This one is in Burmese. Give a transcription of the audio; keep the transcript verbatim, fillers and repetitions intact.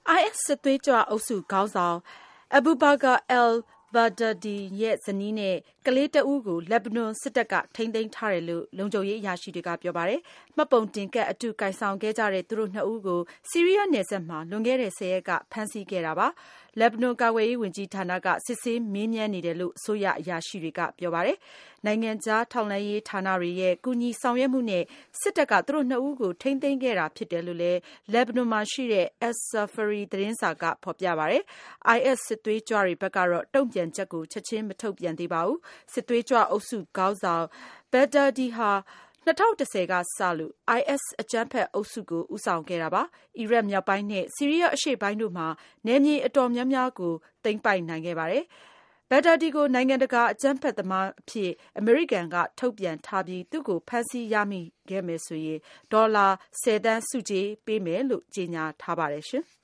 I S စစ်သွေးကြွအုပ်စုခေါင်းဆောင် Abu Bakr al-Baghdadi ရဲ့ဇနီးနဲ့ကလေးတဦးကိုလက်ဘနွန်စစ်တပ်ကထိန်းသိမ်းထားတယ်လို့လုံခြုံရေးအရာရှိတွေကပြောပါတယ်။မှတ်ပုံတင်ကဒ်အတူကိုင်ဆောင်ခဲ့ကြတဲ့သူတို့နှစ်ဦးကိုဆီးရီးယားနယ်စပ်မှာလွန်ခဲ့တဲ့ဆယ်ရက်ကဖမ်းဆီးခဲ့တာပါ။လက်ဘနွန်ကာကွယ်ရေးဝန်ကြီးဌာနကစစ်ဆေးမေးမြန်းနေတယ်လို့အစိုးရအရာရှိတွေကပြောပါတယ်။နိုင်ငံခြားထောက်လှမ်းရေးဌာနတွေရဲ့ကူညီဆောင်ရွက်မှုနဲ့စစ်တပ်ကသူတို့နှစ်ဦးကိုထိန်းသိမ်းခဲ့တာဖြစ်တယ်လို့လည်းလက်ဘနွန်မှာရှိတဲ့ As-Safari သတင်းစာကဖော်ပြပါတယ်။ I S စစ်သွေးကြွတွေဘက်ကတော့တုံ့ပြန်ချက်ကိုချက်ချင်းမထုတ်ပြန်သေးပါဘူး။စစ်သွေးကြွအုပ်စုခေါင်းဆောင် Baghdadi ဟာ၂၀၁၀ကစလို့ I S အကြမ်းဖက်အုပ်စုကိုဦးဆောင်ခဲ့တာပါ။အီရတ်မြောက်ပိုင်းနဲ့ဆီးရီးယားအရှေ့ပိုင်းတို့မှာနယ်မြေအတော်များများကိုသိမ်းပိုက်နိုင်ခဲ့ပါတယ်။ Baghdadi ကိုနိုင်ငံတကာအကြမ်းဖက်သမားအဖြစ်အမေရိကန်ကထုတ်ပြန်ထားပြီးသူ့ကိုဖမ်းဆီးရမိခဲ့မယ်ဆိုရင်ဒေါ်လာဆယ်သန်းဆုကြေးပေးမယ်လို့ကြေညာထားပါတယ်ရှင်။